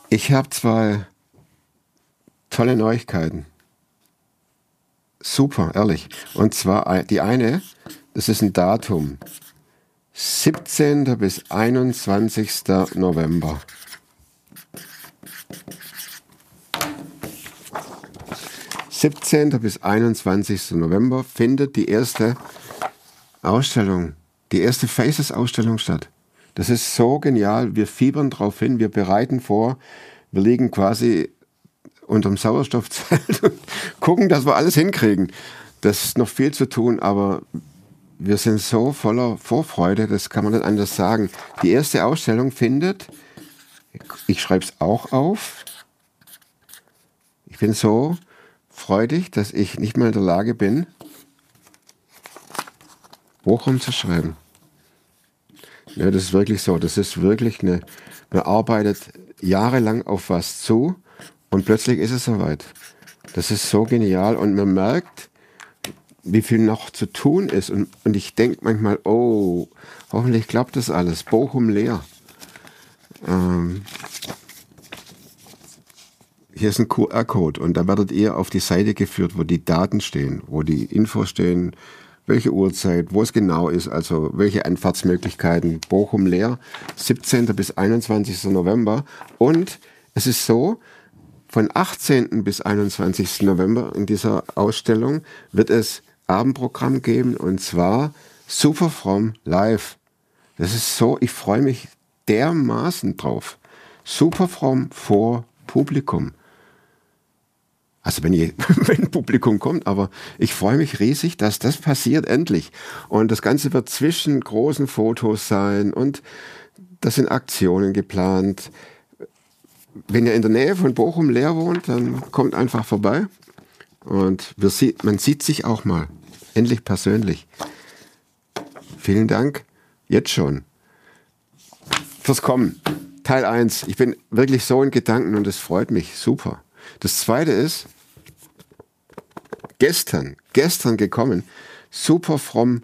Ich habe zwei tolle Neuigkeiten. Super, ehrlich. Und zwar die eine, das ist ein Datum. 17. bis 21. November. 17. bis 21. November findet die erste Ausstellung, die erste Faces-Ausstellung statt. Das ist so genial. Wir fiebern drauf hin, wir bereiten vor, wir liegen quasi unterm Sauerstoffzelt und gucken, dass wir alles hinkriegen. Das ist noch viel zu tun, aber wir sind so voller Vorfreude, das kann man nicht anders sagen. Die erste Ausstellung findet, ich schreibe es auch auf, ich bin so freudig, dass ich nicht mal in der Lage bin, Bochum zu schreiben. Ja, das ist wirklich so. Das ist wirklich man arbeitet jahrelang auf was zu und plötzlich ist es soweit. Das ist so genial und man merkt, wie viel noch zu tun ist. Und ich denke manchmal, oh, hoffentlich klappt das alles. Bochum leer. Hier ist ein QR-Code und da werdet ihr auf die Seite geführt, wo die Daten stehen, wo die Infos stehen, welche Uhrzeit, wo es genau ist, also welche Anfahrtsmöglichkeiten. Bochum leer, 17. bis 21. November. Und es ist so, von 18. bis 21. November in dieser Ausstellung wird es Abendprogramm geben und zwar Super Fromm live. Das ist so, ich freue mich dermaßen drauf. Super Fromm vor Publikum. Also wenn Publikum kommt, aber ich freue mich riesig, dass das passiert endlich. Und das Ganze wird zwischen großen Fotos sein und das sind Aktionen geplant. Wenn ihr in der Nähe von Bochum leer wohnt, dann kommt einfach vorbei und man sieht sich auch mal, endlich persönlich. Vielen Dank, jetzt schon, fürs Kommen. Teil 1, ich bin wirklich so in Gedanken und es freut mich, super. Das zweite ist, gestern gekommen, super fromme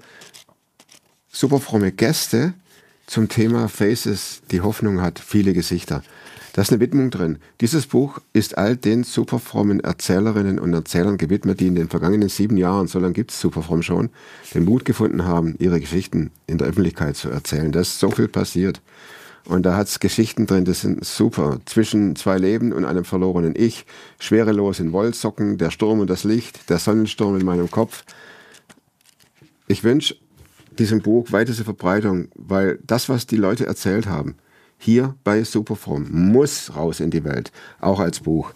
Gäste zum Thema Faces, die Hoffnung hat viele Gesichter. Da ist eine Widmung drin. Dieses Buch ist all den super frommen Erzählerinnen und Erzählern gewidmet, die in den vergangenen 7 Jahren, so lange gibt es super fromm schon, den Mut gefunden haben, ihre Geschichten in der Öffentlichkeit zu erzählen. Da ist so viel passiert. Und da hat es Geschichten drin, das sind super. Zwischen 2 Leben und einem verlorenen Ich, schwerelos in Wollsocken, der Sturm und das Licht, der Sonnensturm in meinem Kopf. Ich wünsche diesem Buch weiteste Verbreitung, weil das, was die Leute erzählt haben, hier bei Superfromm, muss raus in die Welt, auch als Buch.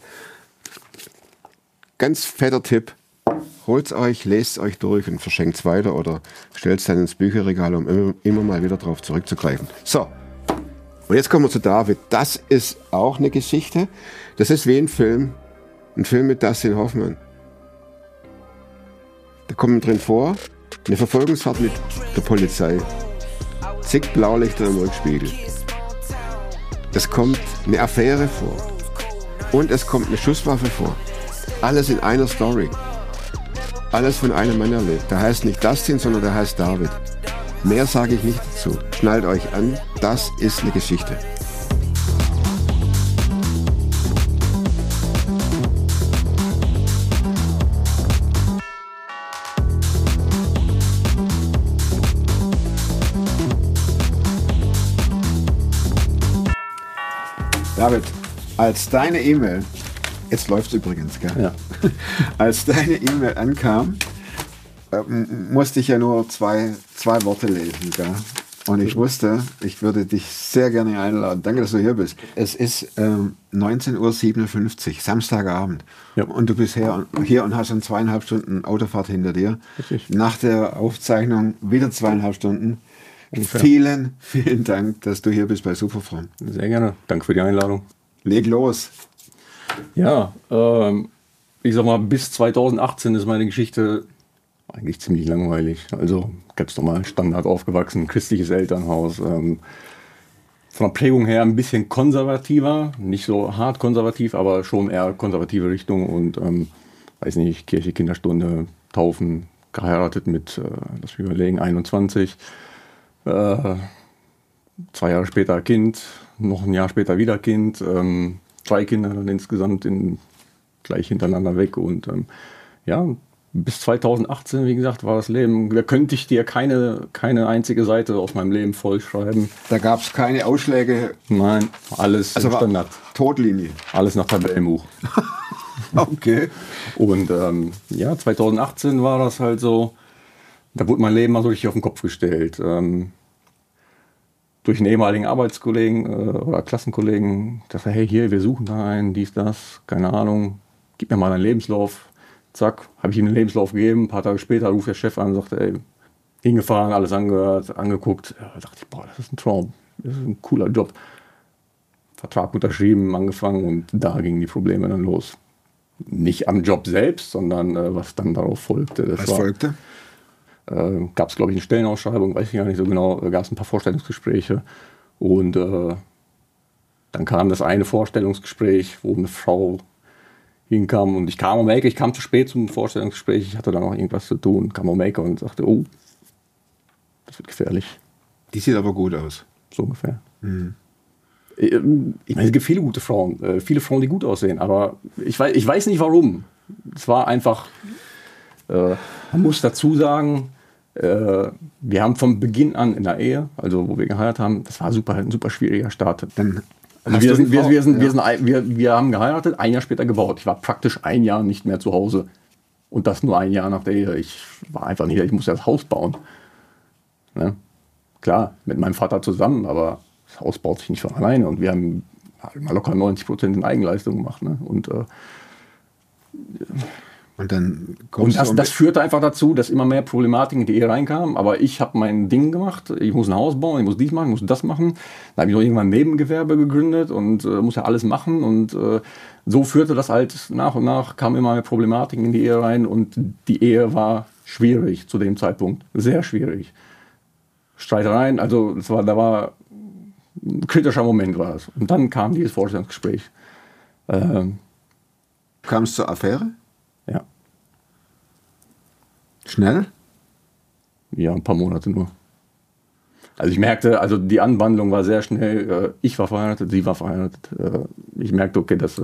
Ganz fetter Tipp, holt's euch, lest euch durch und verschenkt's weiter oder stellt's dann ins Bücherregal, um immer mal wieder drauf zurückzugreifen. So. Und jetzt kommen wir zu David. Das ist auch eine Geschichte. Das ist wie ein Film mit Dustin Hoffmann. Da kommt drin vor, eine Verfolgungsfahrt mit der Polizei. Zig Blaulichter im Rückspiegel. Es kommt eine Affäre vor. Und es kommt eine Schusswaffe vor. Alles in einer Story. Alles von einem Mann erlebt. Der heißt nicht Dustin, sondern der heißt David. Mehr sage ich nicht dazu. Schnallt euch an, das ist eine Geschichte. David, als deine E-Mail, jetzt läuft es übrigens, gell? Ja. Als deine E-Mail ankam, musste ich ja nur zwei Worte lesen. Gell? Und ich wusste, ich würde dich sehr gerne einladen. Danke, dass du hier bist. Es ist 19:57 Uhr, Samstagabend. Ja. Und du bist hier und hast schon 2,5 Stunden Autofahrt hinter dir. Richtig. Nach der Aufzeichnung wieder 2,5 Stunden. Ungefähr. Vielen Dank, dass du hier bist bei Superfromm. Sehr gerne. Danke für die Einladung. Leg los. Ja, ich sag mal, bis 2018 ist meine Geschichte eigentlich ziemlich langweilig. Also ganz normal Standard aufgewachsen, christliches Elternhaus. Von der Prägung her ein bisschen konservativer, nicht so hart konservativ, aber schon eher konservative Richtung und weiß nicht, Kirche, Kinderstunde, Taufen, geheiratet mit, lass mich überlegen, 21. 2 Jahre später Kind, noch ein Jahr später wieder Kind. 3 Kinder dann insgesamt gleich hintereinander weg. Und ja, bis 2018, wie gesagt, war das Leben, da könnte ich dir keine einzige Seite aus meinem Leben vollschreiben. Da gab es keine Ausschläge? Nein, alles also Standard. Todlinie? Alles nach Tabellenbuch. Okay. Und ja, 2018 war das halt so, da wurde mein Leben mal so richtig auf den Kopf gestellt. Durch einen ehemaligen Arbeitskollegen oder Klassenkollegen, der sagte, hey, hier, wir suchen da einen, dies, das, keine Ahnung, gib mir mal deinen Lebenslauf. Zack, habe ich ihm den Lebenslauf gegeben. Ein paar Tage später ruft der Chef an und sagte, ey, hingefahren, alles angehört, angeguckt. Ja, da dachte ich, boah, das ist ein Traum, das ist ein cooler Job. Vertrag unterschrieben, angefangen und da gingen die Probleme dann los. Nicht am Job selbst, sondern was dann darauf folgte. Was folgte? Gab es, glaube ich, eine Stellenausschreibung, weiß ich gar nicht so genau, gab es ein paar Vorstellungsgespräche und dann kam das eine Vorstellungsgespräch, wo eine Frau hinkam und ich kam zu spät zum Vorstellungsgespräch, ich hatte da noch irgendwas zu tun, kam Maker und sagte, oh, das wird gefährlich. Die sieht aber gut aus. So ungefähr. Mhm. Ich meine, es gibt viele gute Frauen, viele Frauen, die gut aussehen, aber ich weiß nicht warum. Es war einfach, man muss dazu sagen, wir haben von Beginn an in der Ehe, also wo wir geheiratet haben, das war ein super schwieriger Start. Also wir haben geheiratet, ein Jahr später gebaut. Ich war praktisch ein Jahr nicht mehr zu Hause. Und das nur ein Jahr nach der Ehe. Ich war einfach nicht, ich musste das Haus bauen. Ne? Klar, mit meinem Vater zusammen, aber das Haus baut sich nicht von alleine. Und wir haben mal locker 90% in Eigenleistung gemacht. Ne? Und dann das führte einfach dazu, dass immer mehr Problematiken in die Ehe reinkamen. Aber ich habe mein Ding gemacht. Ich muss ein Haus bauen, ich muss dies machen, ich muss das machen. Dann habe ich noch irgendwann ein Nebengewerbe gegründet und muss ja alles machen. Und so führte das halt nach und nach, kamen immer mehr Problematiken in die Ehe rein. Und die Ehe war schwierig zu dem Zeitpunkt. Sehr schwierig. Streitereien, also da war ein kritischer Moment war es. Und dann kam dieses Vorstellungsgespräch. Kam es zur Affäre? Ja. Schnell? Ja, ein paar Monate nur. Also ich merkte, also die Anwandlung war sehr schnell. Ich war verheiratet, sie war verheiratet. Ich merkte, okay, das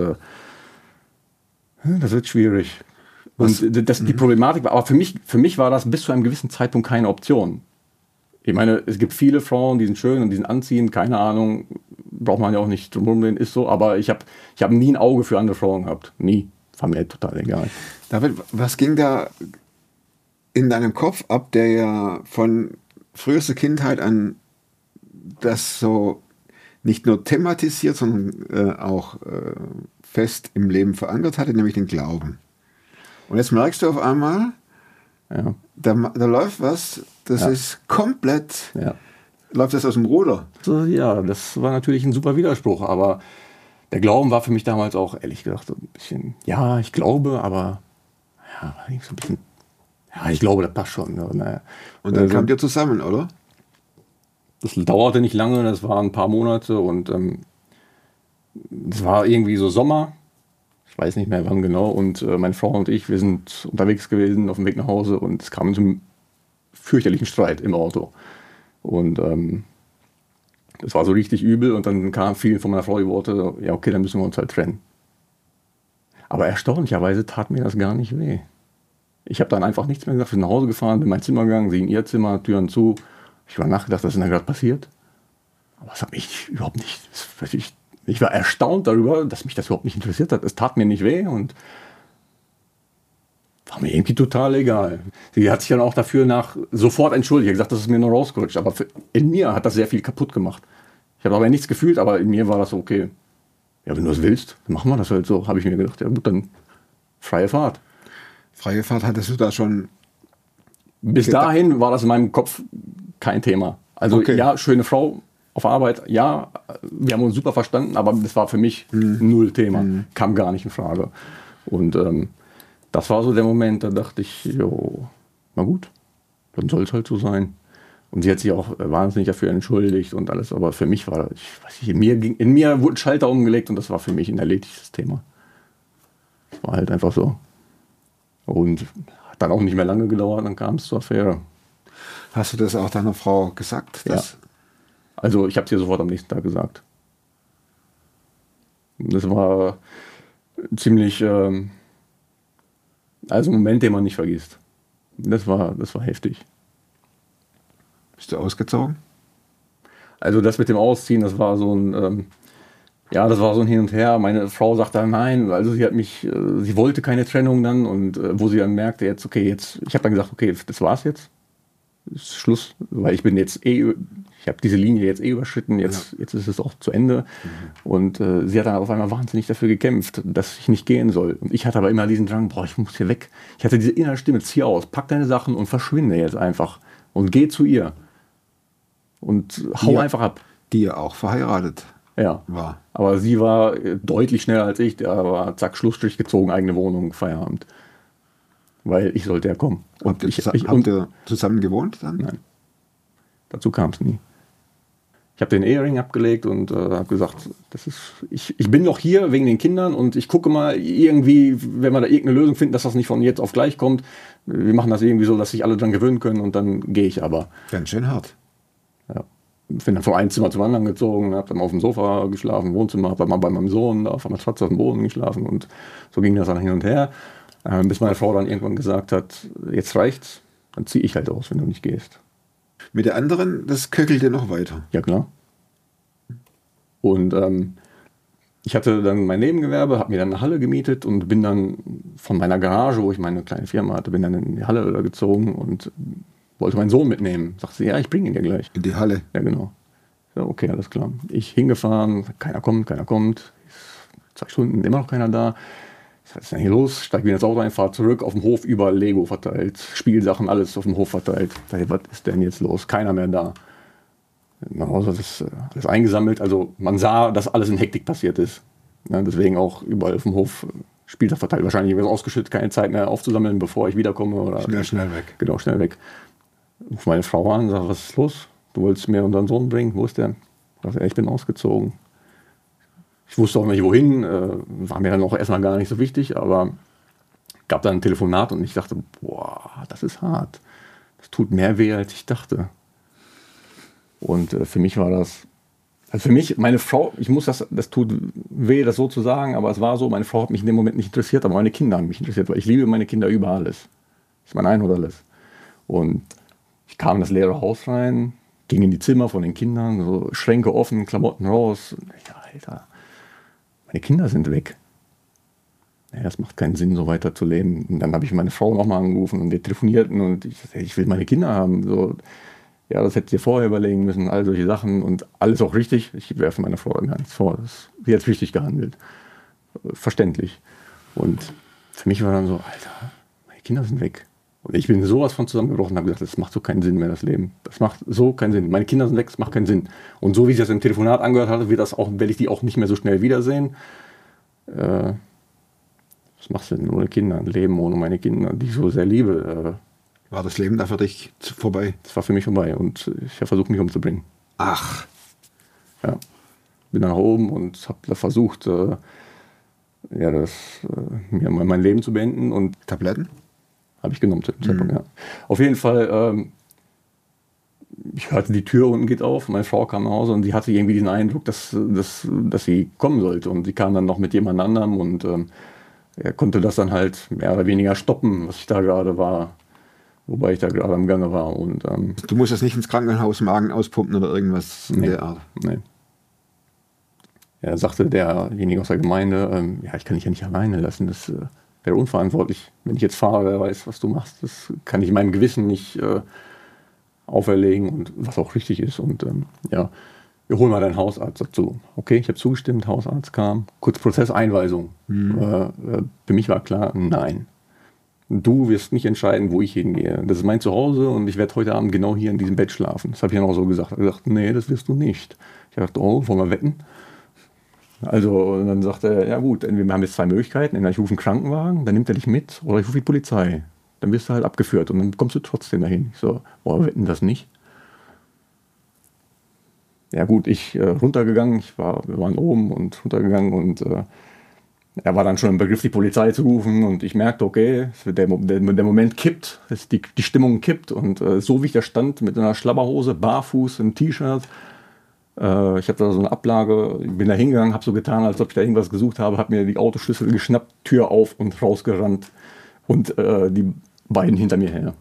wird schwierig. Und die Problematik war, aber für mich war das bis zu einem gewissen Zeitpunkt keine Option. Ich meine, es gibt viele Frauen, die sind schön und die sind anziehend, keine Ahnung, braucht man ja auch nicht drum reden, ist so, aber ich hab nie ein Auge für andere Frauen gehabt. Nie. War mir total egal. David, was ging da in deinem Kopf ab, der ja von frühester Kindheit an das so nicht nur thematisiert, sondern auch fest im Leben verankert hatte, nämlich den Glauben. Und jetzt merkst du auf einmal, ja. Da läuft was, das ist komplett, läuft das aus dem Ruder. So, ja, das war natürlich ein super Widerspruch, aber der Glauben war für mich damals auch, ehrlich gesagt, so ein bisschen, ja, ich glaube, aber ja, so ein bisschen, ja, ich glaube, das passt schon. Naja. Und dann kamt ihr zusammen, oder? Das dauerte nicht lange, das waren ein paar Monate und es war irgendwie so Sommer. Ich weiß nicht mehr wann genau. Und meine Frau und ich, wir sind unterwegs gewesen auf dem Weg nach Hause und es kam zu einem fürchterlichen Streit im Auto. Und es war so richtig übel und dann kam viel von meiner Frau die Worte, ja okay, dann müssen wir uns halt trennen. Aber erstaunlicherweise tat mir das gar nicht weh. Ich habe dann einfach nichts mehr gesagt, bin nach Hause gefahren, bin in mein Zimmer gegangen, sie in ihr Zimmer, Türen zu. Ich war nachgedacht, was ist denn da gerade passiert? Aber es hat mich überhaupt nicht, ich war erstaunt darüber, dass mich das überhaupt nicht interessiert hat. Es tat mir nicht weh und war mir irgendwie total egal. Sie hat sich dann auch dafür sofort entschuldigt. Sie hat gesagt, das ist mir nur rausgerutscht. Aber in mir hat das sehr viel kaputt gemacht. Ich habe aber nichts gefühlt, aber in mir war das okay. Ja, wenn du das willst, dann machen wir das halt so. Habe ich mir gedacht, ja gut, dann freie Fahrt. Freie Fahrt hattest du da schon? Bis dahin war das in meinem Kopf kein Thema. Also ja, schöne Frau auf Arbeit, ja, wir haben uns super verstanden, aber das war für mich null Thema. Kam gar nicht in Frage. Und das war so der Moment, da dachte ich, jo, na gut, dann soll es halt so sein. Und sie hat sich auch wahnsinnig dafür entschuldigt und alles, aber für mich war, in mir wurde ein Schalter umgelegt und das war für mich ein erledigtes Thema. Das war halt einfach so. Und hat dann auch nicht mehr lange gedauert, dann kam es zur Affäre. Hast du das auch deiner Frau gesagt? Ja. Also ich habe es ihr sofort am nächsten Tag gesagt. Das war ziemlich, also ein Moment, den man nicht vergisst. Das war heftig. Bist du ausgezogen? Also das mit dem Ausziehen, das war so ein, das war so ein Hin und Her. Meine Frau sagte nein, also sie wollte keine Trennung dann und wo sie dann merkte jetzt, ich habe dann gesagt, okay, das war's jetzt. Ist Schluss, weil ich habe diese Linie jetzt überschritten, jetzt ist es auch zu Ende. Und sie hat dann auf einmal wahnsinnig dafür gekämpft, dass ich nicht gehen soll. Und ich hatte aber immer diesen Drang, ich muss hier weg. Ich hatte diese innere Stimme, zieh aus, pack deine Sachen und verschwinde jetzt einfach. Und geh zu ihr. Und hau einfach ab. Die ja auch verheiratet war. Aber sie war deutlich schneller als ich. Der war zack, Schlussstrich gezogen, eigene Wohnung, Feierabend. Weil ich sollte ja kommen. Und habt ihr zusammen gewohnt dann? Nein. Dazu kam es nie. Ich habe den Ehering abgelegt und habe gesagt, ich bin noch hier wegen den Kindern und ich gucke mal irgendwie, wenn wir da irgendeine Lösung finden, dass das nicht von jetzt auf gleich kommt. Wir machen das irgendwie so, dass sich alle dran gewöhnen können und dann gehe ich aber. Ganz schön hart. Ja. Bin dann von einem Zimmer zum anderen gezogen, habe dann auf dem Sofa geschlafen, Wohnzimmer, habe dann mal bei meinem Sohn da auf der Matratze auf dem Boden geschlafen und so ging das dann hin und her. Bis meine Frau dann irgendwann gesagt hat, jetzt reicht's, dann ziehe ich halt aus, wenn du nicht gehst. Mit der anderen, das köchelte noch weiter. Ja, klar. Und ich hatte dann mein Nebengewerbe, habe mir dann eine Halle gemietet und bin dann von meiner Garage, wo ich meine kleine Firma hatte, bin dann in die Halle gezogen und wollte meinen Sohn mitnehmen. Sagte sie, ja, ich bringe ihn dir gleich. In die Halle? Ja, genau. Ja, okay, alles klar. Ich hingefahren, keiner kommt. 2 Stunden, immer noch keiner da. Was ist denn hier los? Steig wieder ins Auto ein, fahr zurück, auf dem Hof überall Lego verteilt, Spielsachen, alles auf dem Hof verteilt. Was ist denn jetzt los? Keiner mehr da. Das ist alles eingesammelt. Also man sah, dass alles in Hektik passiert ist. Ja, deswegen auch überall auf dem Hof Spielsachen verteilt. Wahrscheinlich wird ausgeschüttet, keine Zeit mehr aufzusammeln, bevor ich wiederkomme. Oder schnell weg. Genau, schnell weg. Ruf meine Frau an, sag, was ist los? Du wolltest mir unseren Sohn bringen, wo ist der? Ich sag, ich bin ausgezogen. Ich wusste auch nicht wohin, war mir dann auch erstmal gar nicht so wichtig, aber gab dann ein Telefonat und ich dachte, boah, das ist hart. Das tut mehr weh, als ich dachte. Und für mich war das, also für mich, meine Frau, das tut weh, das so zu sagen, aber es war so, meine Frau hat mich in dem Moment nicht interessiert, aber meine Kinder haben mich interessiert, weil ich liebe meine Kinder über alles. Das ist mein Ein und alles. Und ich kam in das leere Haus rein, ging in die Zimmer von den Kindern, so Schränke offen, Klamotten raus. Ja, Alter, meine Kinder sind weg. Ja, das macht keinen Sinn, so weiter zu leben. Und dann habe ich meine Frau nochmal angerufen und wir telefonierten und ich will meine Kinder haben. So, ja, das hätte ich dir vorher überlegen müssen, all solche Sachen und alles auch richtig. Ich werfe meiner Frau gar nichts vor. Sie hat richtig gehandelt. Verständlich. Und für mich war dann so, Alter, meine Kinder sind weg. Und ich bin sowas von zusammengebrochen und habe gesagt, das macht so keinen Sinn mehr, das Leben. Das macht so keinen Sinn. Meine Kinder sind weg, das macht keinen Sinn. Und so wie ich das im Telefonat angehört hatte, werde ich die auch nicht mehr so schnell wiedersehen. Was machst du denn ohne Kinder? Ein Leben ohne meine Kinder, die ich so sehr liebe. War das Leben da für dich vorbei? Das war für mich vorbei und ich habe versucht, mich umzubringen. Ach. Ja. Bin dann nach oben und habe versucht, mir mein Leben zu beenden. Und Tabletten? Habe ich genommen zu dem Zeitpunkt, ja. Auf jeden Fall, ich hörte, die Tür unten geht auf, meine Frau kam nach Hause und sie hatte irgendwie diesen Eindruck, dass sie kommen sollte. Und sie kam dann noch mit jemand anderem und er konnte das dann halt mehr oder weniger stoppen, was ich da gerade war, wobei ich da gerade am Gange war. Und, du musst jetzt nicht ins Krankenhaus Magen auspumpen oder irgendwas in der Art? Nee. Er sagte derjenige aus der Gemeinde, ich kann dich ja nicht alleine lassen, das wäre unverantwortlich. Wenn ich jetzt fahre, wer weiß, was du machst. Das kann ich meinem Gewissen nicht auferlegen und was auch richtig ist. Und wir holen mal deinen Hausarzt dazu. Okay, ich habe zugestimmt, Hausarzt kam. Kurz Prozesseinweisung. Für mich war klar, nein. Du wirst nicht entscheiden, wo ich hingehe. Das ist mein Zuhause und ich werde heute Abend genau hier in diesem Bett schlafen. Das habe ich dann auch so gesagt. Er hat gesagt, nee, das wirst du nicht. Ich dachte, wollen wir wetten? Also, und dann sagt er, ja gut, wir haben jetzt 2 Möglichkeiten. Entweder ich rufe einen Krankenwagen, dann nimmt er dich mit, oder ich rufe die Polizei. Dann wirst du halt abgeführt und dann kommst du trotzdem dahin. Ich so, wir wetten das nicht. Ja gut, ich runtergegangen, wir waren oben und runtergegangen und er war dann schon im Begriff, die Polizei zu rufen und ich merkte, okay, der Moment kippt, die Stimmung kippt und so wie ich da stand, mit einer Schlabberhose, barfuß, im T-Shirt, Ich hatte da so eine Ablage, bin da hingegangen, habe so getan, als ob ich da irgendwas gesucht habe, habe mir die Autoschlüssel geschnappt, Tür auf und rausgerannt und die beiden hinter mir her.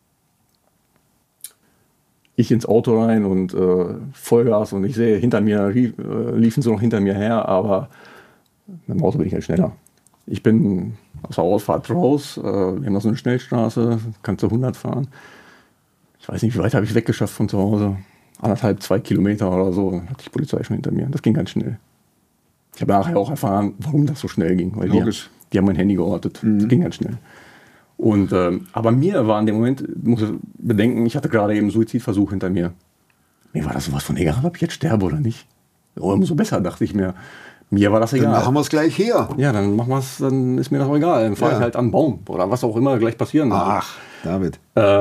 Ich ins Auto rein und Vollgas und ich sehe, hinter mir liefen sie noch hinter mir her, aber mit dem Auto bin ich halt schneller. Ich bin aus der Ausfahrt raus, wir haben noch so eine Schnellstraße, kannst du 100 fahren. Ich weiß nicht, wie weit habe ich weggeschafft von zu Hause. 1,5, 2 Kilometer oder so, dann hatte die Polizei schon hinter mir. Das ging ganz schnell. Ich habe nachher auch erfahren, warum das so schnell ging, weil die haben mein Handy geortet. Das ging ganz schnell. Und, aber mir war in dem Moment, muss ich bedenken, ich hatte gerade eben einen Suizidversuch hinter mir. Mir war das sowas von egal, ob ich jetzt sterbe oder nicht. Oh, umso besser, dachte ich mir. Mir war das egal. Dann machen wir es gleich hier. Ja, dann machen wir es, dann ist mir das auch egal. Dann fahre ich halt an einen Baum oder was auch immer gleich passieren wird. Ach, David.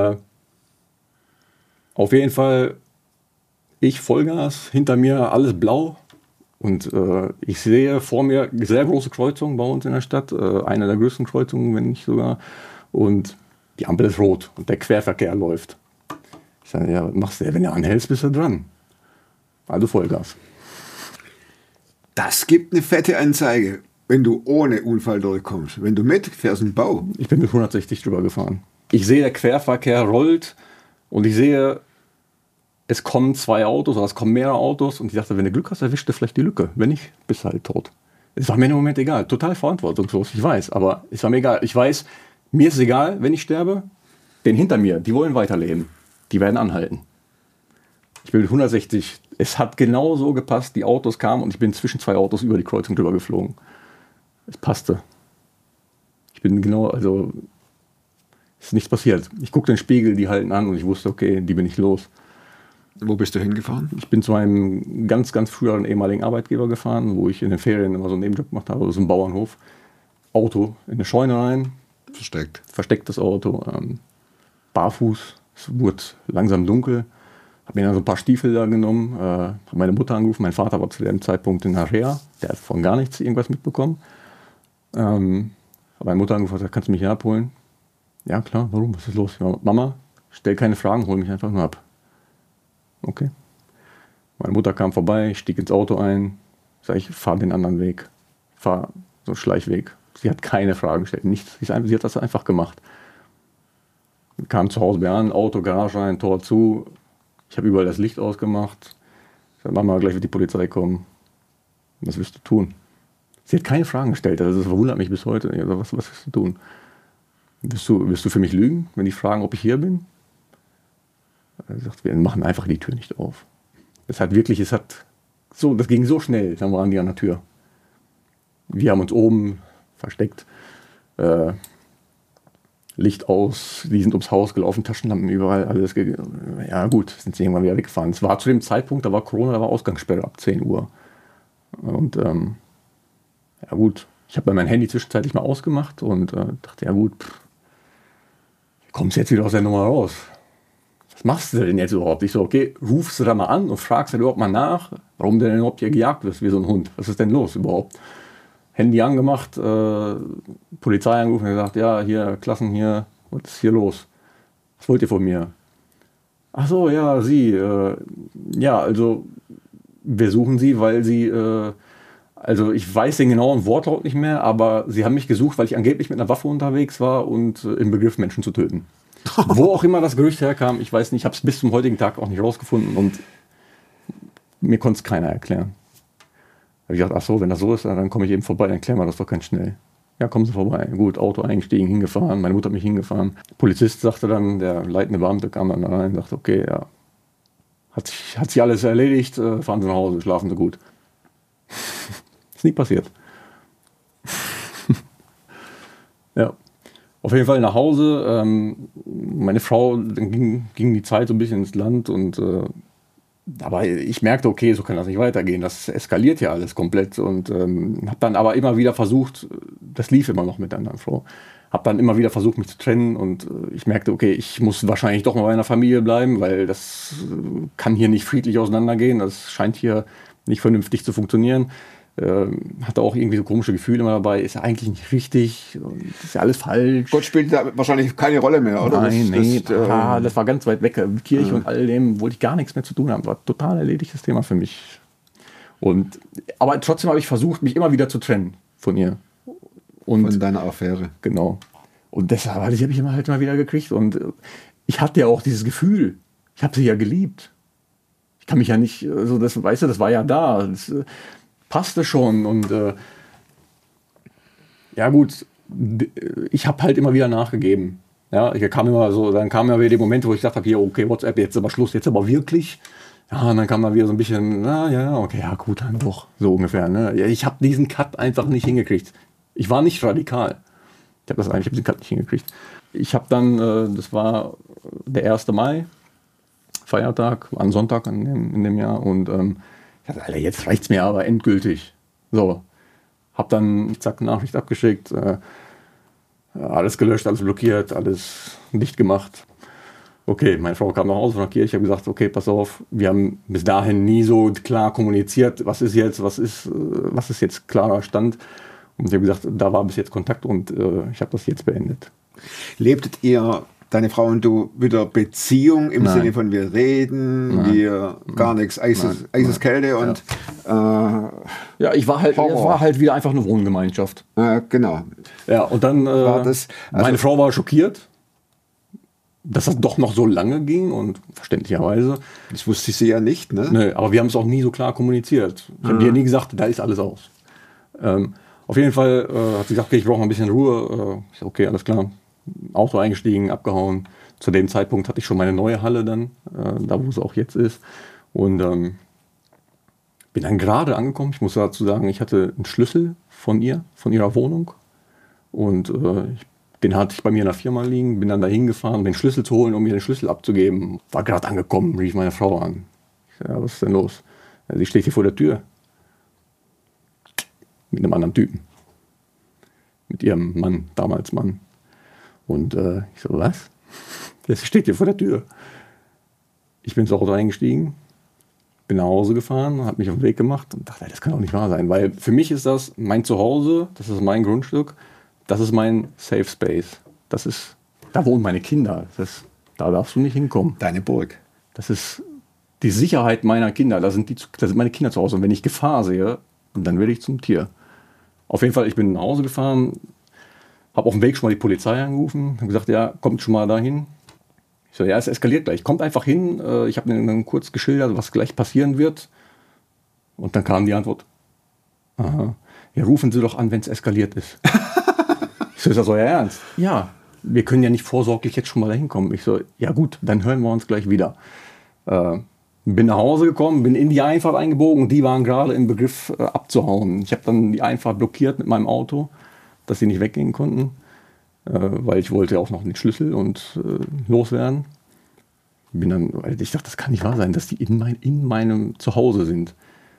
Auf jeden Fall, ich Vollgas, hinter mir alles blau. Und ich sehe vor mir sehr große Kreuzungen bei uns in der Stadt. Eine der größten Kreuzungen, wenn nicht sogar. Und die Ampel ist rot und der Querverkehr läuft. Ich sage, ja, was machst du? Wenn du anhältst, bist du dran. Also Vollgas. Das gibt eine fette Anzeige, wenn du ohne Unfall durchkommst. Wenn du mit, fährst du einen Bau. Ich bin mit 160 drüber gefahren. Ich sehe, der Querverkehr rollt und ich sehe, es kommen 2 Autos oder es kommen mehrere Autos und ich dachte, wenn du Glück hast, erwischt du vielleicht die Lücke. Wenn nicht, bist du halt tot. Es war mir im Moment egal. Total verantwortungslos, ich weiß. Aber es war mir egal. Ich weiß, mir ist es egal, wenn ich sterbe. Den hinter mir, die wollen weiterleben. Die werden anhalten. Ich bin mit 160. Es hat genau so gepasst. Die Autos kamen und ich bin zwischen 2 Autos über die Kreuzung drüber geflogen. Es passte. Ich bin genau, also ist nichts passiert. Ich guckte in den Spiegel, die halten an und ich wusste, okay, die bin ich los. Wo bist du hingefahren? Ich bin zu einem ganz, ganz früheren ehemaligen Arbeitgeber gefahren, wo ich in den Ferien immer so einen Nebenjob gemacht habe, so einen Bauernhof. Auto in eine Scheune rein. Verstecktes Auto. Barfuß. Es wurde langsam dunkel. Habe mir dann so ein paar Stiefel da genommen. Habe meine Mutter angerufen. Mein Vater war zu dem Zeitpunkt in der Reha. Der hat von gar nichts irgendwas mitbekommen. Habe meine Mutter angerufen und gesagt, kannst du mich hier abholen? Ja, klar. Warum? Was ist los? Ja, Mama, stell keine Fragen, hol mich einfach nur ab. Okay. Meine Mutter kam vorbei, ich stieg ins Auto ein, sag ich, fahr den anderen Weg. Fahr so einen Schleichweg. Sie hat keine Fragen gestellt, nichts. Sie hat das einfach gemacht. Kam zu Hause bei an, Auto, Garage rein, Tor zu. Ich habe überall das Licht ausgemacht. Ich sag, Mama, gleich wird die Polizei kommen. Was wirst du tun? Sie hat keine Fragen gestellt, also das verwundert mich bis heute. Ich sag, was wirst du tun? Wirst du für mich lügen, wenn die fragen, ob ich hier bin? Er sagt, wir machen einfach die Tür nicht auf. Das ging so schnell, dann waren die an der Tür. Wir haben uns oben versteckt, Licht aus, die sind ums Haus gelaufen, Taschenlampen überall, alles. Ja gut, sind sie irgendwann wieder weggefahren. Es war zu dem Zeitpunkt, da war Corona, da war Ausgangssperre ab 10 Uhr. Und ja gut, ich habe mein Handy zwischenzeitlich mal ausgemacht und dachte, ja gut, kommst jetzt wieder aus der Nummer raus. Was machst du denn jetzt überhaupt? Ich so, okay, rufst du da mal an und fragst du überhaupt mal nach, warum du denn überhaupt hier gejagt wirst wie so ein Hund? Was ist denn los überhaupt? Handy angemacht, Polizei angerufen und gesagt, ja, hier, Klassen hier, was ist hier los? Was wollt ihr von mir? Ach so, ja, Sie, ja, also wir suchen Sie, weil Sie, also ich weiß den genauen Wortlaut nicht mehr, aber Sie haben mich gesucht, weil ich angeblich mit einer Waffe unterwegs war und im Begriff, Menschen zu töten. Wo auch immer das Gerücht herkam, ich weiß nicht, ich habe es bis zum heutigen Tag auch nicht rausgefunden und mir konnte es keiner erklären. Da habe ich gedacht, ach so, wenn das so ist, dann komme ich eben vorbei, dann klären wir das doch ganz schnell. Ja, kommen Sie vorbei. Gut, Auto eingestiegen, hingefahren, meine Mutter hat mich hingefahren. Der Polizist sagte dann, der leitende Beamte kam dann rein und sagte, okay, ja, hat sich alles erledigt, fahren Sie nach Hause, schlafen Sie gut. Ist nie passiert. Ja. Auf jeden Fall nach Hause. Meine Frau, dann ging die Zeit so ein bisschen ins Land und aber ich merkte, okay, so kann das nicht weitergehen. Das eskaliert ja alles komplett und habe dann aber immer wieder versucht, das lief immer noch mit der anderen Frau, habe dann immer wieder versucht, mich zu trennen und ich merkte, okay, ich muss wahrscheinlich doch mal bei einer Familie bleiben, weil das kann hier nicht friedlich auseinandergehen. Das scheint hier nicht vernünftig zu funktionieren. hatte auch irgendwie so komische Gefühle immer dabei, ist ja eigentlich nicht richtig, ist ja alles falsch. Gott spielt da wahrscheinlich keine Rolle mehr, oder? Nein, das war ganz weit weg. Mit Kirche und all dem wollte ich gar nichts mehr zu tun haben. War total erledigtes Thema für mich. Aber trotzdem habe ich versucht, mich immer wieder zu trennen von ihr. Von deiner Affäre. Genau. Und deshalb habe ich immer halt mal wieder gekriegt. Und ich hatte ja auch dieses Gefühl, ich habe sie ja geliebt. Ich kann mich ja nicht, also das, weißt du, das war ja da. Das passte schon. Und ja gut, ich habe halt immer wieder nachgegeben. Ja, dann kamen immer wieder die Momente, wo ich dachte, hier, okay, WhatsApp, jetzt aber Schluss, jetzt aber wirklich. Ja, und dann kam mal wieder so ein bisschen, okay, ja gut, dann doch, so ungefähr. Ne? Ja, ich habe diesen Cut einfach nicht hingekriegt. Ich war nicht radikal. Ich habe diesen Cut nicht hingekriegt. Ich habe dann, das war der 1. Mai, Feiertag, an Sonntag in dem Jahr. Und ich dachte, Alter, jetzt reicht's mir aber endgültig. So, habe dann, zack, Nachricht abgeschickt, alles gelöscht, alles blockiert, alles dicht gemacht. Okay, meine Frau kam nach Hause von der Kirche, ich habe gesagt, okay, pass auf, wir haben bis dahin nie so klar kommuniziert, was ist jetzt klarer Stand. Und ich habe gesagt, da war bis jetzt Kontakt und ich habe das jetzt beendet. Lebtet ihr, deine Frau und du, wieder Beziehung im Sinne von wir reden, wir gar nichts, eises Kälte und ja, es war halt wieder einfach eine Wohngemeinschaft. Genau. Ja, und dann war das, meine Frau war schockiert, dass das doch noch so lange ging und verständlicherweise. Das wusste sie ja nicht, ne? Nö, aber wir haben es auch nie so klar kommuniziert. Ich habe dir nie gesagt, da ist alles aus. Auf jeden Fall hat sie gesagt, okay, ich brauche mal ein bisschen Ruhe. Ich sag, okay, alles klar. Auto eingestiegen, abgehauen. Zu dem Zeitpunkt hatte ich schon meine neue Halle dann, da wo es auch jetzt ist. Und bin dann gerade angekommen. Ich muss dazu sagen, ich hatte einen Schlüssel von ihrer Wohnung. Und den hatte ich bei mir in der Firma liegen. Bin dann da hingefahren, um den Schlüssel zu holen, um mir den Schlüssel abzugeben. War gerade angekommen, rief meine Frau an. Ich sag, ja, was ist denn los? Ja, sie steht hier vor der Tür. Mit einem anderen Typen. Mit ihrem Mann, damals Mann. Und ich so, was? Der steht hier vor der Tür. Ich bin ins Auto eingestiegen, bin nach Hause gefahren, habe mich auf den Weg gemacht und dachte, das kann doch nicht wahr sein. Weil für mich ist das mein Zuhause, das ist mein Grundstück, das ist mein Safe Space. Da wohnen meine Kinder. Da darfst du nicht hinkommen. Deine Burg. Das ist die Sicherheit meiner Kinder. Da sind meine Kinder zu Hause. Und wenn ich Gefahr sehe, dann werde ich zum Tier. Auf jeden Fall, ich bin nach Hause gefahren, habe auf dem Weg schon mal die Polizei angerufen, habe gesagt, ja, kommt schon mal dahin. Ich so, ja, es eskaliert gleich. Kommt einfach hin. Ich habe dann kurz geschildert, was gleich passieren wird. Und dann kam die Antwort, aha, ja, rufen Sie doch an, wenn es eskaliert ist. Ich so, ist das euer Ernst? Ja, wir können ja nicht vorsorglich jetzt schon mal dahin kommen. Ich so, ja gut, dann hören wir uns gleich wieder. Bin nach Hause gekommen, bin in die Einfahrt eingebogen und die waren gerade im Begriff abzuhauen. Ich habe dann die Einfahrt blockiert mit meinem Auto, dass sie nicht weggehen konnten, weil ich wollte auch noch den Schlüssel und loswerden. Ich dachte, das kann nicht wahr sein, dass die in meinem Zuhause sind.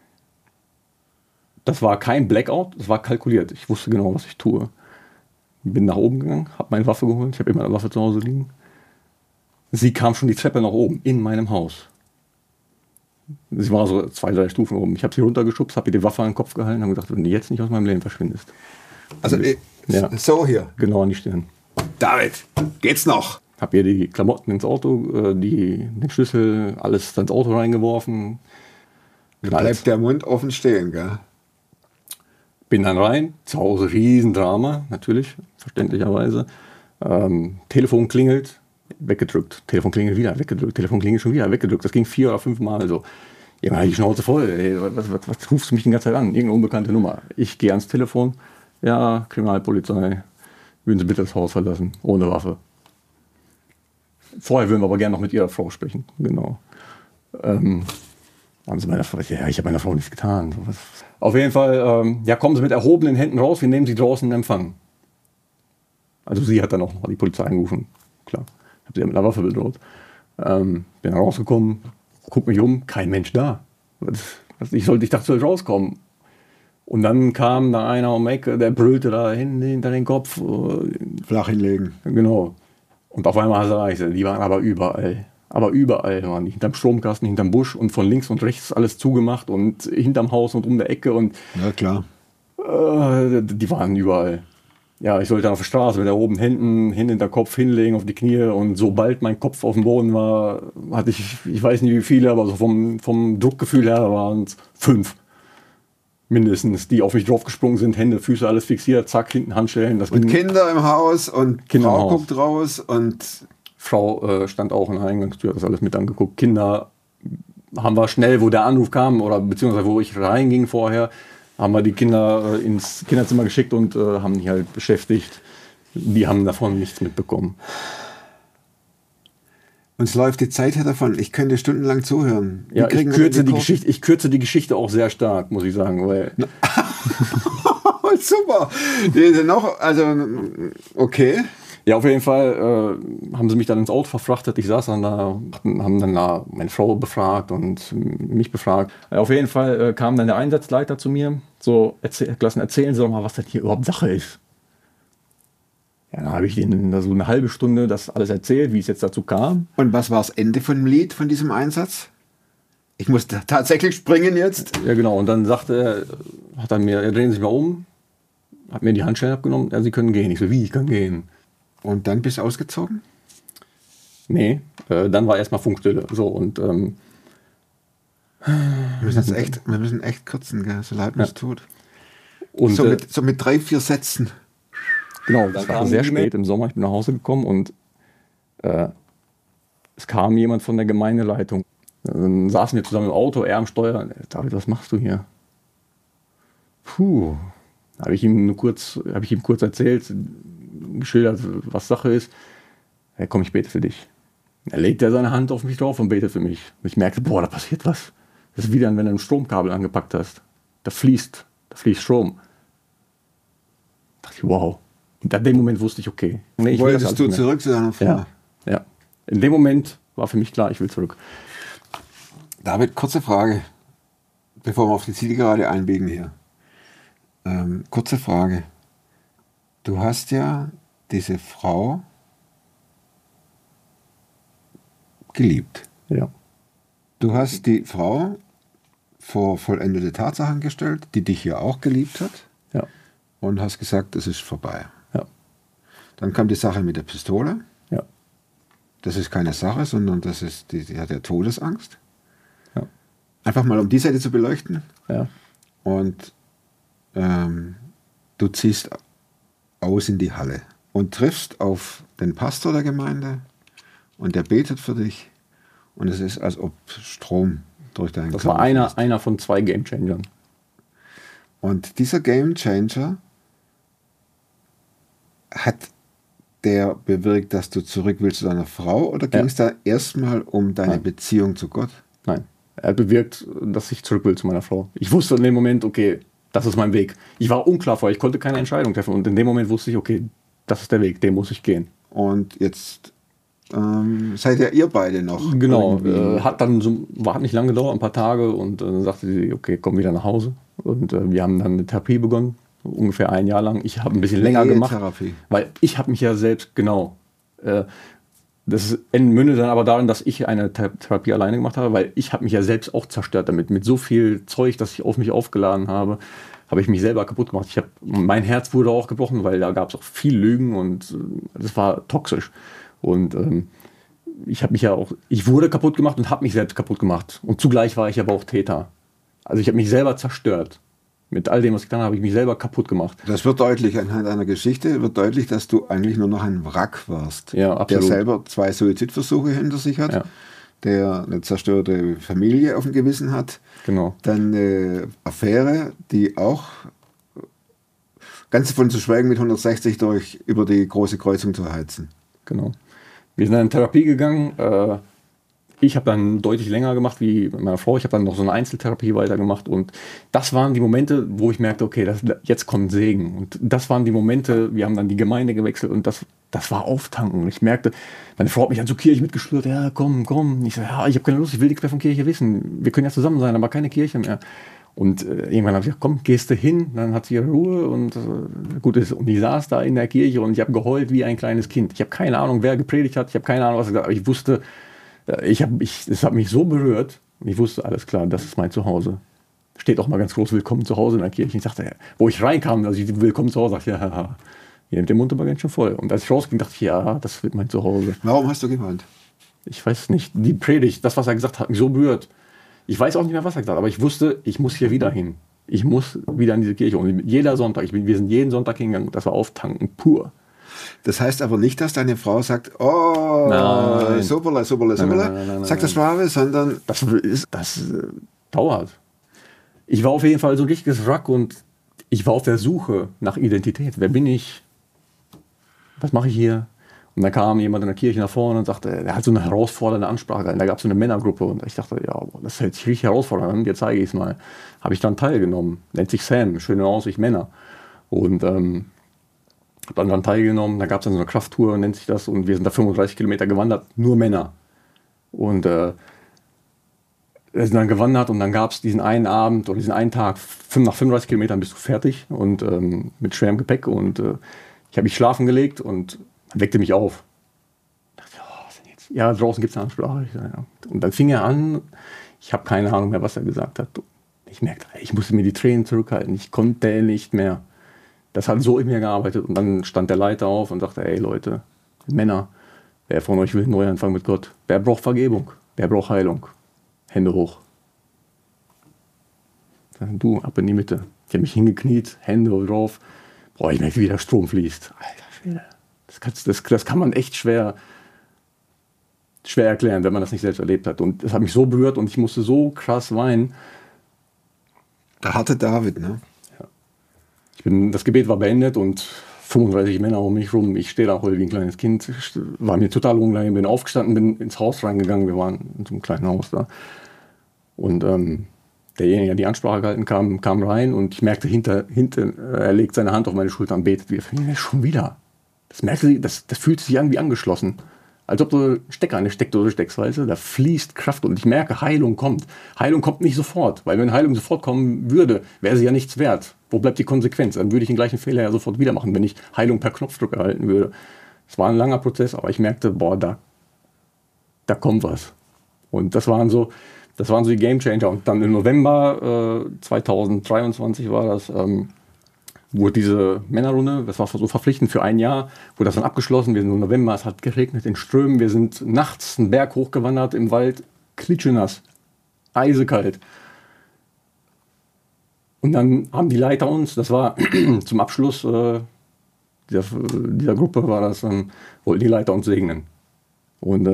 Das war kein Blackout, das war kalkuliert. Ich wusste genau, was ich tue. Bin nach oben gegangen, habe meine Waffe geholt, ich habe immer eine Waffe zu Hause liegen. Sie kam schon die Treppe nach oben, in meinem Haus. Sie war so 2, 3 Stufen oben. Ich habe sie runtergeschubst, habe ihr die Waffe an den Kopf gehalten und gesagt, wenn du jetzt nicht aus meinem Leben verschwindest. Also so hier. Genau an die Stirn. David, geht's noch? Habe ihr die Klamotten ins Auto, den Schlüssel, alles ins Auto reingeworfen. Bleibt der Mund offen stehen, gell? Bin dann rein, zu Hause Riesendrama, natürlich, verständlicherweise. Telefon klingelt, weggedrückt. Telefon klingelt wieder, weggedrückt. Telefon klingelt schon wieder, weggedrückt. Das ging 4 oder 5 Mal so. Ja, die Schnauze voll. Ey, was rufst du mich die ganze Zeit an? Irgendeine unbekannte Nummer. Ich gehe ans Telefon. Ja, Kriminalpolizei. Würden Sie bitte das Haus verlassen, ohne Waffe. Vorher würden wir aber gerne noch mit Ihrer Frau sprechen. Genau. Haben Sie meiner Frau, ja, ich habe meiner Frau nichts getan. Auf jeden Fall, ja, kommen Sie mit erhobenen Händen raus, wir nehmen Sie draußen in Empfang. Also sie hat dann auch noch die Polizei angerufen. Klar, ich habe sie ja mit einer Waffe bedroht. Bin dann rausgekommen, guck mich um, kein Mensch da. Ich dachte, ich soll rauskommen. Und dann kam da einer um die Ecke, der brüllte da hinter den Kopf. Flach hinlegen. Genau. Und auf einmal sah ich sie, die waren aber überall. Aber überall waren die, hinterm Stromkasten, hinterm Busch und von links und rechts alles zugemacht und hinterm Haus und um der Ecke und Ja, klar. die waren überall. Ja, ich sollte auf der Straße mit erhobenen Händen in den Kopf hinlegen auf die Knie und sobald mein Kopf auf dem Boden war, hatte ich weiß nicht wie viele, aber so vom Druckgefühl her waren es 5 mindestens, die auf mich draufgesprungen sind, Hände, Füße, alles fixiert, zack, hinten Handschellen. Das Und Kinder im Haus und Kinder im Frau Haus. guckt raus und Frau stand auch in der Eingangstür, hat das alles mit angeguckt. Kinder haben wir schnell, wo der Anruf kam oder beziehungsweise wo ich reinging vorher, haben wir die Kinder ins Kinderzimmer geschickt und haben die halt beschäftigt. Die haben davon nichts mitbekommen. uns läuft die Zeit her davon. Ich könnte stundenlang zuhören. Ja, ich kürze die Geschichte auch sehr stark, muss ich sagen, weil Super. Noch, also, okay. ja, auf jeden Fall haben sie mich dann ins Auto verfrachtet. Ich saß dann da, haben dann da meine Frau befragt und mich befragt. Auf jeden Fall kam dann der Einsatzleiter zu mir. So, erzählen Sie doch mal, was das hier überhaupt Sache ist. Ja, dann habe ich denen da so eine halbe Stunde das alles erzählt, wie es jetzt dazu kam. Und was war das Ende von dem Lied, von diesem Einsatz? Ich muss tatsächlich springen jetzt. Ja, genau. Und dann sagte er, drehen Sie sich mal um, hat mir die Handschellen abgenommen. Ja, Sie können gehen. Ich so, wie, ich kann gehen? Und dann bist du ausgezogen? Nee, dann war erstmal Funkstille. So, und Wir müssen echt kürzen, gell? So leid mir es tut. Und So mit 3-4 Sätzen. genau, das war sehr spät im Sommer. Ich bin nach Hause gekommen und es kam jemand von der Gemeindeleitung. Dann saßen wir zusammen im Auto, er am Steuer. David, was machst du hier? Puh, habe ich ihm kurz erzählt, geschildert, was Sache ist. Ja, komm, ich bete für dich. Er legt seine Hand auf mich drauf und betet für mich. Und ich merkte, boah, da passiert was. Das ist wie dann, wenn du ein Stromkabel angepackt hast. Da fließt Strom. Da dachte ich, wow. Und in dem Moment wusste ich, okay. Nee, ich will das Wolltest du alles zurück zu deiner Frau? mehr. Ja. In dem Moment war für mich klar, ich will zurück. David, kurze Frage, bevor wir auf die Zielgerade einbiegen hier. Kurze Frage. Du hast ja diese Frau geliebt. Ja. Du hast die Frau vor vollendete Tatsachen gestellt, die dich ja auch geliebt hat, Ja. und hast gesagt, es ist vorbei. Ja. Dann kam die Sache mit der Pistole. Ja. Das ist keine Sache, sondern das ist, die hat ja Todesangst. Ja. Einfach mal um die Seite zu beleuchten. Ja. Und du ziehst aus in die Halle und triffst auf den Pastor der Gemeinde und der betet für dich. Und es ist, als ob Strom durch deinen Das Körper war fließt. einer von 2 Gamechangern. Und dieser Game Changer hat der bewirkt, dass du zurück willst zu deiner Frau, oder ging es da erstmal um deine Nein. Beziehung zu Gott? Nein. Er hat bewirkt, dass ich zurück will zu meiner Frau. Ich wusste in dem Moment, okay, das ist mein Weg. Ich war unklar vorher, ich konnte keine Entscheidung treffen. Und in dem Moment wusste ich, okay, das ist der Weg, den muss ich gehen. Und jetzt seid ja ihr beide noch. Genau, irgendwie- hat nicht lange gedauert, ein paar Tage, und dann sagte sie, okay, komm wieder nach Hause. Und wir haben dann eine Therapie begonnen, ungefähr 1 Jahr lang. Ich habe ein bisschen länger gemacht, Ehetherapie. weil ich habe mich ja selbst, genau, das mündet dann aber darin, dass ich eine Therapie alleine gemacht habe, weil ich habe mich ja selbst auch zerstört damit. Mit so viel Zeug, das ich auf mich aufgeladen habe, habe ich mich selber kaputt gemacht. Mein Herz wurde auch gebrochen, weil da gab es auch viel Lügen und das war toxisch. Und ich wurde kaputt gemacht und habe mich selbst kaputt gemacht. Und zugleich war ich aber auch Täter. Also ich habe mich selber zerstört. Mit all dem, was ich getan habe, habe ich mich selber kaputt gemacht. Das wird deutlich, anhand einer Geschichte wird deutlich, dass du eigentlich nur noch ein Wrack warst. Ja, der absolut. selber 2 Suizidversuche hinter sich hat, Ja. der eine zerstörte Familie auf dem Gewissen hat, Genau. dann eine Affäre, die auch ganz davon zu schweigen, mit 160 über die große Kreuzung zu heizen. Genau. Wir sind dann in Therapie gegangen. Ich habe dann deutlich länger gemacht wie meine Frau. Ich habe dann noch so eine Einzeltherapie weitergemacht. Und das waren die Momente, wo ich merkte, okay, jetzt kommt Segen. Und das waren die Momente, wir haben dann die Gemeinde gewechselt und das war Auftanken. Ich merkte, meine Frau hat mich dann zur Kirche mitgeschlürt. Ja, komm. Ich so, ja, ich habe keine Lust, ich will nichts mehr von Kirche wissen. Wir können ja zusammen sein, aber keine Kirche mehr. Und irgendwann habe ich gesagt, komm, gehst du hin, dann hat sie ihre Ruhe und gut ist. Und ich saß da in der Kirche und ich habe geheult wie ein kleines Kind. Ich habe keine Ahnung, wer gepredigt hat, ich habe keine Ahnung, was er gesagt hat, aber ich wusste, Es hat mich so berührt. Ich wusste, alles klar, das ist mein Zuhause. Steht auch mal ganz groß, willkommen zu Hause in der Kirche. Ich dachte, wo ich reinkam, also ich willkommen zu Hause, dachte ich, ja, hier nimmt der Mund aber ganz schön voll. Und als ich rausging, dachte ich, ja, das wird mein Zuhause. Warum hast du geweint? Ich weiß nicht, die Predigt, das, was er gesagt hat, hat mich so berührt. Ich weiß auch nicht mehr, was er gesagt hat, aber ich wusste, ich muss hier wieder hin. Ich muss wieder in diese Kirche. Und jeder Sonntag, wir sind jeden Sonntag hingegangen, das war Auftanken pur. Das heißt aber nicht, dass deine Frau sagt, oh, superle. Sagt das Wahre, sondern... Das dauert. Ich war auf jeden Fall so ein richtiges Wrack und ich war auf der Suche nach Identität. Wer bin ich? Was mache ich hier? Und dann kam jemand in der Kirche nach vorne und sagte, er hat so eine herausfordernde Ansprache. Und da gab es so eine Männergruppe und ich dachte, ja, das hört sich richtig herausfordernd an, jetzt zeige ich es mal. Habe ich dann teilgenommen. Nennt sich Sam, schöne Aussicht Männer. Und habe dann teilgenommen. Da gab es dann so eine Krafttour, nennt sich das. Und wir sind da 35 Kilometer gewandert, nur Männer. Und wir sind dann gewandert und dann gab es diesen einen Abend oder diesen einen Tag, nach 35 Kilometern bist du fertig und mit schwerem Gepäck. Und ich habe mich schlafen gelegt und weckte mich auf. Ich dachte, oh, was denn jetzt? Ja, draußen gibt es eine Ansprache. Ja. Und dann fing er an, ich habe keine Ahnung mehr, was er gesagt hat. Ich merkte, ich musste mir die Tränen zurückhalten. Ich konnte nicht mehr. Das hat so in mir gearbeitet. Und dann stand der Leiter auf und sagte, ey Leute, Männer, wer von euch will einen Neuanfang mit Gott? Wer braucht Vergebung? Wer braucht Heilung? Hände hoch. Du, ab in die Mitte. Ich habe mich hingekniet, Hände drauf. Boah, ich merke, wie der Strom fließt. Alter Schwede. Das kann man echt schwer erklären, wenn man das nicht selbst erlebt hat. Und das hat mich so berührt und ich musste so krass weinen. Der harte David, ne? Ja. Das Gebet war beendet und 35 Männer um mich rum. Ich stehe da heul wie ein kleines Kind. War mir total unangenehm. Bin aufgestanden, bin ins Haus reingegangen. Wir waren in so einem kleinen Haus da. Und derjenige, der die Ansprache gehalten kam rein und ich merkte, er legt seine Hand auf meine Schulter und betet. Wir finden schon wieder. Das fühlt sich an wie angeschlossen. Als ob du Stecker in eine Steckdose steckst, weißt du? Da fließt Kraft und ich merke, Heilung kommt. Heilung kommt nicht sofort, weil wenn Heilung sofort kommen würde, wäre sie ja nichts wert. Wo bleibt die Konsequenz? Dann würde ich den gleichen Fehler ja sofort wieder machen, wenn ich Heilung per Knopfdruck erhalten würde. Es war ein langer Prozess, aber ich merkte, boah, da kommt was. Und das waren so die Gamechanger. Und dann im November 2023 war das, wurde diese Männerrunde, das war so verpflichtend für ein Jahr, wurde das dann abgeschlossen. Wir sind im November, es hat geregnet in Strömen. Wir sind nachts einen Berg hochgewandert im Wald, klitschenass, eisekalt. Und dann haben die Leiter uns, das war zum Abschluss dieser Gruppe, wollten die Leiter uns segnen. Und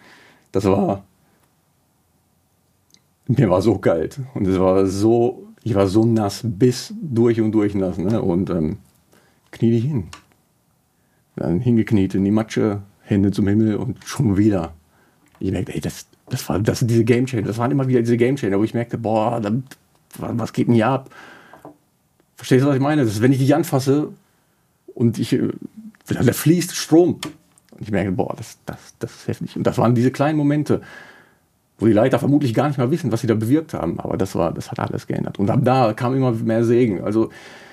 mir war so kalt und ich war so nass, bis durch und durch nass. Ne? Und knie dich hin. Dann hingekniet in die Matsche, Hände zum Himmel und schon wieder. Ich merkte, ey, das sind diese Gamechanger. Das waren immer wieder diese Gamechanger, wo ich merkte, boah, was geht denn hier ab? Verstehst du, was ich meine? Das ist, wenn ich dich anfasse und da fließt Strom. Und ich merke, boah, das ist heftig. Und das waren diese kleinen Momente, wo die Leiter vermutlich gar nicht mehr wissen, was sie da bewirkt haben. Aber das hat alles geändert. Und ab da kam immer mehr Segen. Also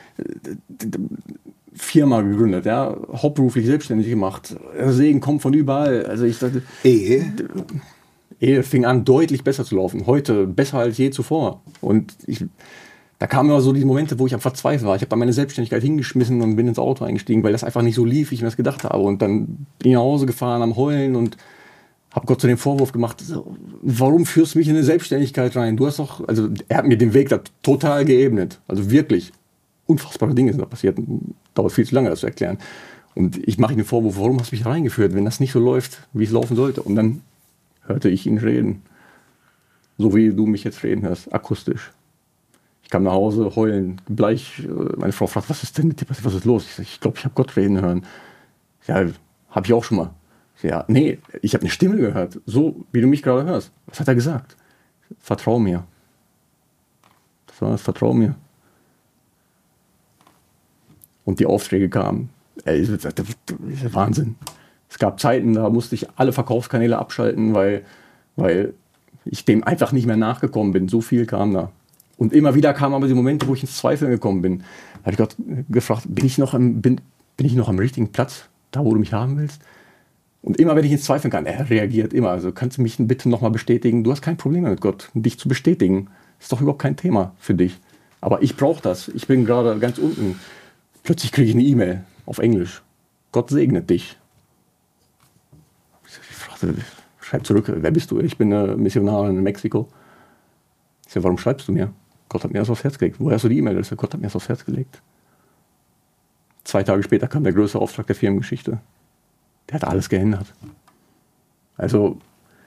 Firma gegründet, ja, hauptberuflich selbstständig gemacht. Segen kommt von überall. Also ich sagte, Ehe fing an, deutlich besser zu laufen. Heute besser als je zuvor. Und da kamen immer so diese Momente, wo ich am Verzweifeln war. Ich habe dann meine Selbstständigkeit hingeschmissen und bin ins Auto eingestiegen, weil das einfach nicht so lief, wie ich mir das gedacht habe. Und dann bin ich nach Hause gefahren am Heulen und habe Gott zu dem Vorwurf gemacht, warum führst du mich in eine Selbstständigkeit rein? Er hat mir den Weg da total geebnet. Also wirklich unfassbare Dinge sind da passiert. Dauert viel zu lange, das zu erklären. Und ich mache ihm den Vorwurf, warum hast du mich reingeführt, wenn das nicht so läuft, wie es laufen sollte? Und dann hörte ich ihn reden. So wie du mich jetzt reden hörst, akustisch. Ich kam nach Hause, heulen, bleich. Meine Frau fragt, was ist denn mit dir passiert, was ist los? Ich glaube, ich habe Gott reden hören. Ja, habe ich auch schon mal. Ja, nee, ich habe eine Stimme gehört, so wie du mich gerade hörst. Was hat er gesagt? Vertrau mir. Das war das, vertrau mir. Und die Aufträge kamen. Das ist Wahnsinn. Es gab Zeiten, da musste ich alle Verkaufskanäle abschalten, weil ich dem einfach nicht mehr nachgekommen bin. So viel kam da. Und immer wieder kamen aber die Momente, wo ich ins Zweifeln gekommen bin. Da habe ich Gott gefragt, bin ich noch am richtigen Platz, da wo du mich haben willst? Und immer, wenn ich ihn zweifeln kann, er reagiert immer. Also kannst du mich bitte nochmal bestätigen? Du hast kein Problem mit Gott, dich zu bestätigen. Ist doch überhaupt kein Thema für dich. Aber ich brauche das. Ich bin gerade ganz unten. Plötzlich kriege ich eine E-Mail auf Englisch. Gott segnet dich. Ich fragte, schreib zurück, wer bist du? Ich bin eine Missionarin in Mexiko. Ich sage, warum schreibst du mir? Gott hat mir das aufs Herz gelegt. Woher hast du die E-Mail? Ich sage, Gott hat mir das aufs Herz gelegt. 2 Tage später kam der größte Auftrag der Firmengeschichte. Der hat alles geändert. Also,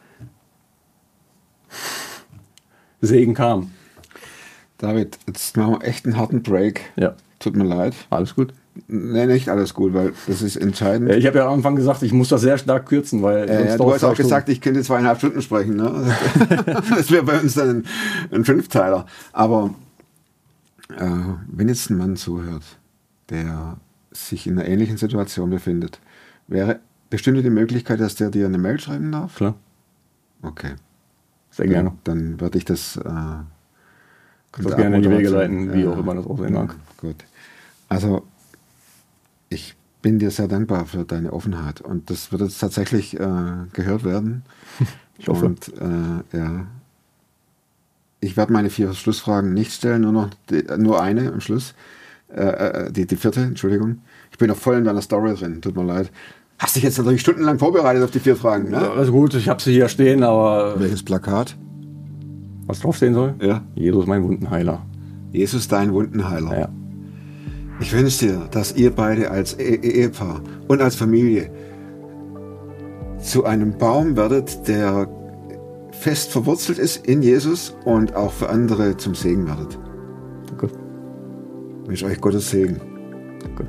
Segen kam. David, jetzt machen wir echt einen harten Break. Ja. Tut mir leid. Alles gut. Nee, nicht alles gut, weil das ist entscheidend. Ich habe ja am Anfang gesagt, ich muss das sehr stark kürzen, weil du hast auch gesagt, ich könnte 2,5 Stunden sprechen. Ne? Das wäre bei uns dann ein Fünfteiler. Aber wenn jetzt ein Mann zuhört, der sich in einer ähnlichen Situation befindet, bestünde die Möglichkeit, dass der dir eine Mail schreiben darf? Klar. Okay. Sehr gerne. Dann werde ich das... Kannst das gerne in die Wege leiten, wie auch immer das aussehen mag. Gut. Also, ich bin dir sehr dankbar für deine Offenheit und das wird jetzt tatsächlich gehört werden. Ich hoffe. Und ja, ich werde meine 4 Schlussfragen nicht stellen, nur eine am Schluss. Die 4., Entschuldigung. Ich bin noch voll in deiner Story drin, tut mir leid. Hast dich jetzt natürlich stundenlang vorbereitet auf die 4 Fragen, ne? Ja, also gut, ich habe sie hier stehen, aber... Welches Plakat? Was draufstehen soll? Ja. Jesus, mein Wundenheiler. Jesus, dein Wundenheiler. Ja. Ich wünsche dir, dass ihr beide als Ehepaar und als Familie zu einem Baum werdet, der fest verwurzelt ist in Jesus und auch für andere zum Segen werdet. Danke. Ich wünsche euch Gottes Segen. Danke.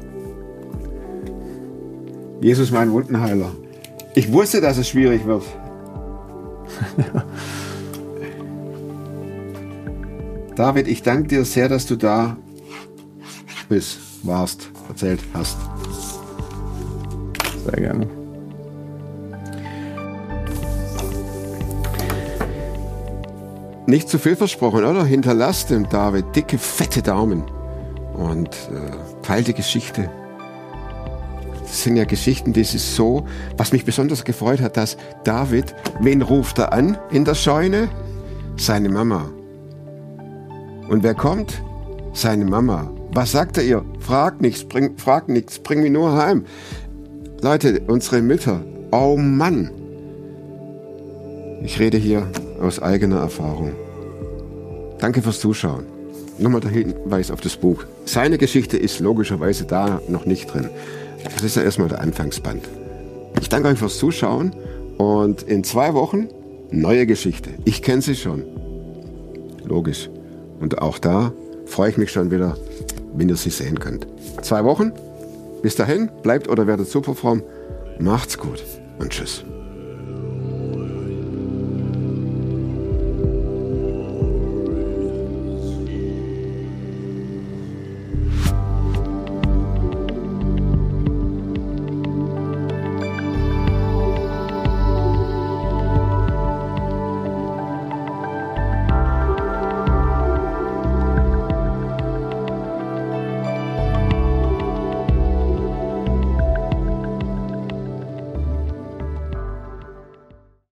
Jesus, mein Wundenheiler. Ich wusste, dass es schwierig wird. David, ich danke dir sehr, dass du da warst, erzählt hast. Sehr gerne. Nicht zu viel versprochen, oder? Hinterlasst dem David dicke, fette Daumen und teilt die Geschichte. Das sind ja Geschichten, das ist so, was mich besonders gefreut hat, dass David, wen ruft er an in der Scheune? Seine Mama. Und wer kommt? Seine Mama. Was sagt er ihr? Frag nichts, bring mich nur heim. Leute, unsere Mütter, oh Mann. Ich rede hier aus eigener Erfahrung. Danke fürs Zuschauen. Nochmal der Hinweis auf das Buch. Seine Geschichte ist logischerweise da noch nicht drin. Das ist ja erstmal der Anfangsband. Ich danke euch fürs Zuschauen und in 2 Wochen neue Geschichte. Ich kenne sie schon. Logisch. Und auch da freue ich mich schon wieder, wenn ihr sie sehen könnt. 2 Wochen. Bis dahin, bleibt oder werdet super fromm. Macht's gut und tschüss.